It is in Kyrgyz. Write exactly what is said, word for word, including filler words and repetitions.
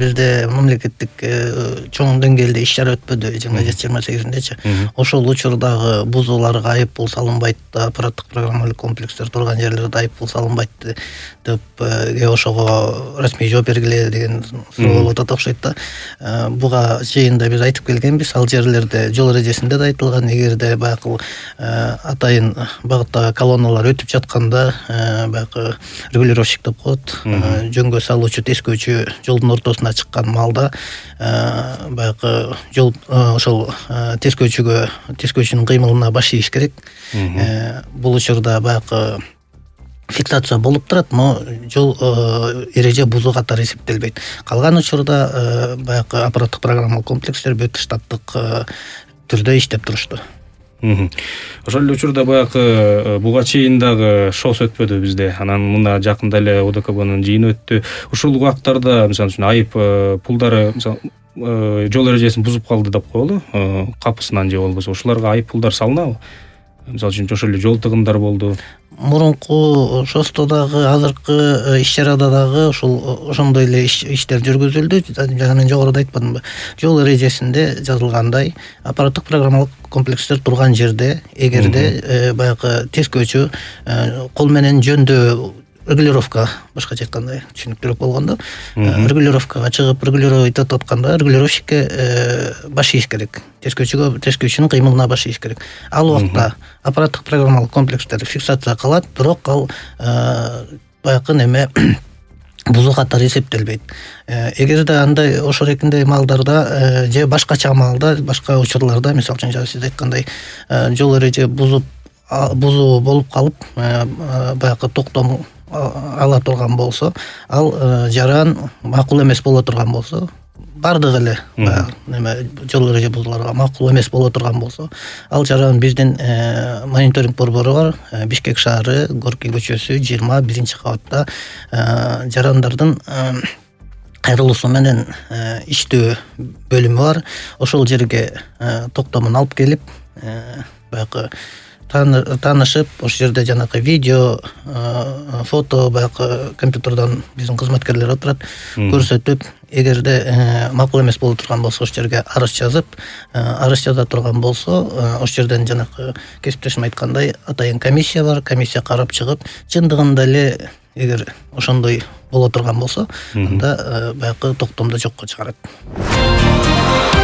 бизде мамлекеттик чоң деңгээлде иш чара өтпөдү жыйырма жети жыйырма сегизиндечи. Ошол учурдагы бузууларга айып пул салынбайт, аппараттык программалык комплекстер турган жерлерде айып пул салынбайт деп ошого расмий жооп бергиле деген суроо болуп атат окшойт да. Буга чейин да биз айтып келгенбиз, ал жерлерде жол эрежесинде да айтылган, эгерде баягы атайын багыттагы колонналар өтүп жатканда баягы регулировщик деп коет, жөнгө салуучу тескөөчү жолдун ортосуна чыккан маалда баягы жол ошол тескөөчүгө тескөөчүнүн кыймылына баш ийиш керек. Бул учурда баягы фиксация болуп турат, но жол эреже бузуу катары эсептелбейт. Калган учурда баягы аппараттык программалык комплекстер бүт штаттык түрдө иштеп турушту. Ошол эле учурда баягы буга чейин дагы шос өтпөдү бизде. Анан мына жакында эле ОДКБнын жыйыны өттү. Ушул убактарда мисалы үчүн айып пулдары, мисалы жол эрежесин бузуп калды деп коелу, капысынан же болбосо ушуларга айып пулдар салынабы? Мисалы үчүн ошол эле жол тыгындар болду. Мурунку шосто дагы, азыркы иш чарада дагы ошол ошондой эле иштер жүргүзүлдү. Жана мен жогоруда айтпадымбы? Жол эрежесинде жазылгандай аппараттык программалык комплекстер турган жерде, эгерде баягы тескөөчү кол менен жөндөө регулировка, башкача айтканда түшүнүктүүрөөк болгондо, регулировкага чыгып, регулировать этип атканда регулировщикке баш ийиш керек. Тескөөчүгө, тескөөчүнүн кыймылына баш ийиш керек. Ал убакта аппараттык программалык комплекстер фиксация кылат, бирок ал баягы неме бузуу катары эсептелбейт. Эгерде андай ошол экиндей маалдарда же башкача маалда, башка учурларда, мисалы үчүн сиз айткандай жол эреже бузуп бузуу болуп калып, баягы токтом ала турган болсо, ал жаран макул эмес боло турган болсо, бардыгы эле неме жол эреже бузууларга макул эмес боло турган болсо, ал жаран биздин мониторинг борбору бар, Бишкек шаары, Горький көчөсү, жыйырма биринчи кабатта жарандардын кайрылуусу менен иштөө бөлүмү бар. Ошол жерге токтомун алып келип, баягы таанышып, ошол жерде жанагы видео, фото, баягы компьютердон биздин кызматкерлер отурат, көрсөтүп, эгерде макул эмес боло турган болсо, ошол жерге арыз жазып, арыз жаза турган болсо, ошол жерден жанагы кесиптешим айткандай атайын комиссия бар, комиссия карап чыгып, чындыгында эле эгер ошондой боло турган болсо, анда баягы токтомду жокко чыгарат.